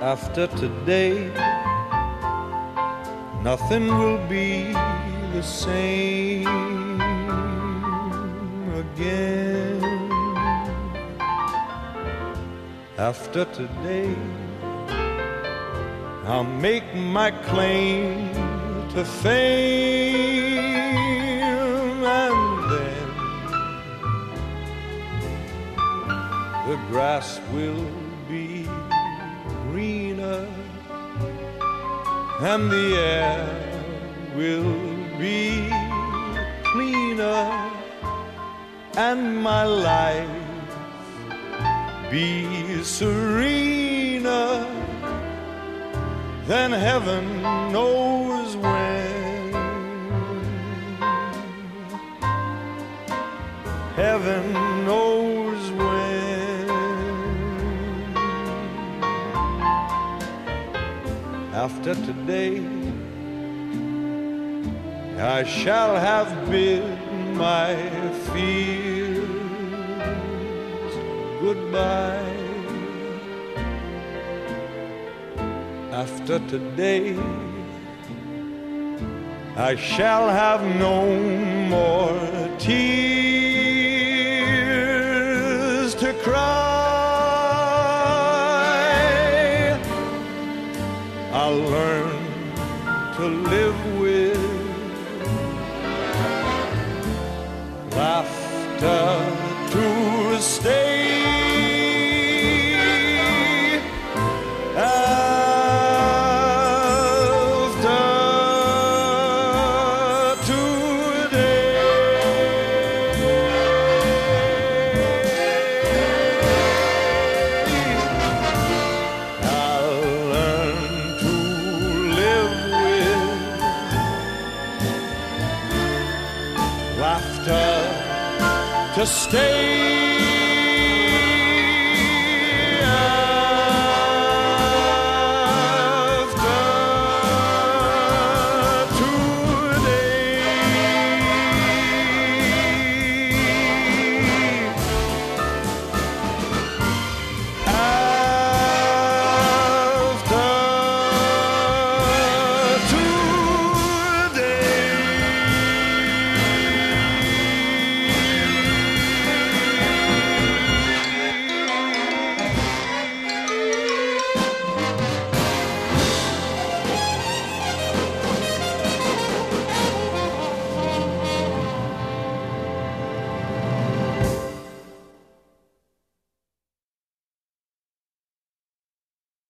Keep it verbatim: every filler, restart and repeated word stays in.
After today, nothing will be the same again. After today, I'll make my claim to fame, and then the grass will be greener and the air will be cleaner, and my life be serener than heaven knows when. Heaven knows when. After today, I shall have bid my fears goodbye. After today, I shall have no more tears to cry. I'll learn to live with laughter to stay. To stay.